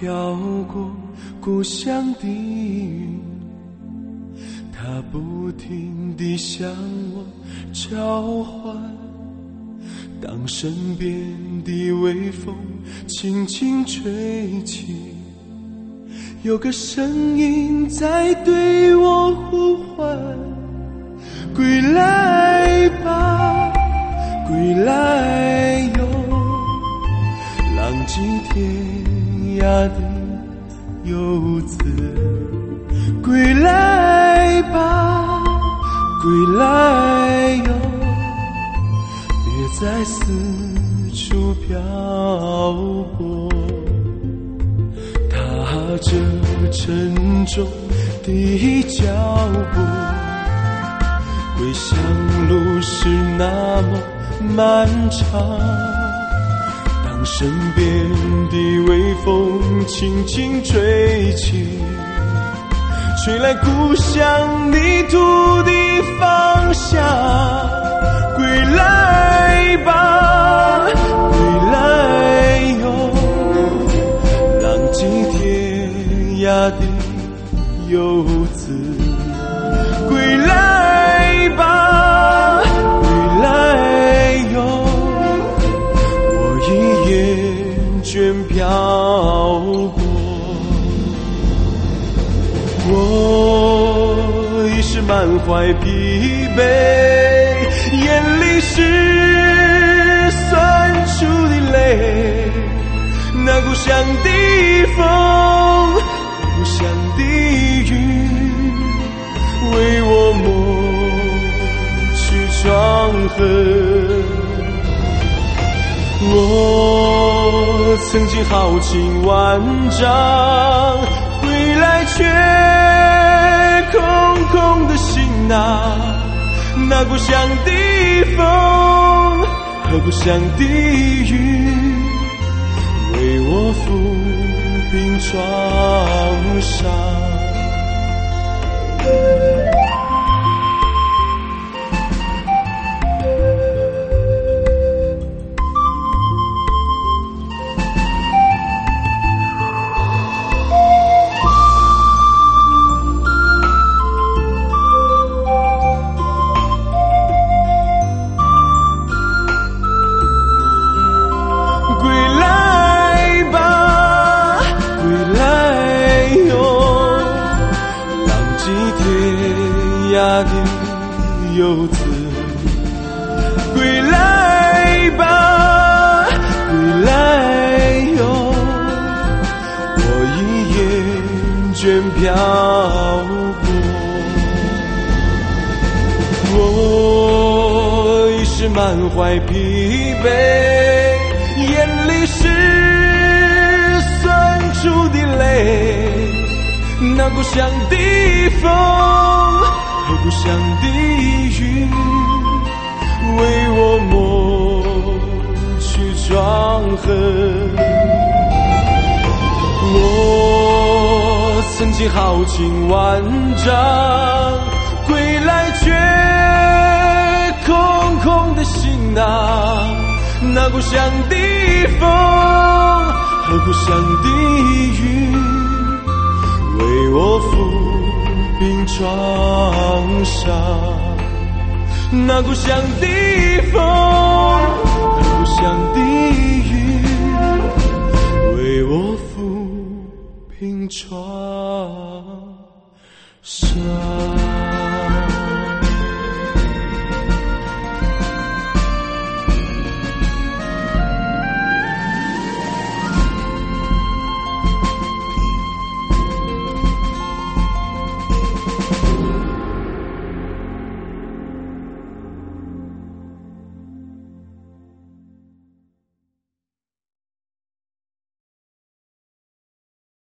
飘过故乡的云，它不停地向我召唤。当身边的微风轻轻吹起，有个声音在对我呼唤，归来吧，归来哟，浪迹天涯的游子，归来吧，归来哟，别再四处漂泊，踏着沉重的脚步，归乡路是那么漫长。当身边的微风轻轻吹起，吹来故乡泥土的芳香，归来吧，归来哟，浪迹天涯的游子，归来吧，归来哟，我已厌倦漂泊，我已是满怀疲惫，眼里是酸楚的泪，那故乡的风，故乡的云，为我抹去创痕。我曾经豪情万丈，归来却空空的行囊，那故乡的风和故乡的云，为我抚平创伤。游子，归来吧，归来哟，我已厌倦漂泊，我已是满怀疲惫，眼里是酸楚的泪，那故乡的风和故乡的云，为我抹去创痕。我曾经豪情万丈，归来却空空的行囊，那故乡的风和故乡的云，为我抚平创伤，那故乡的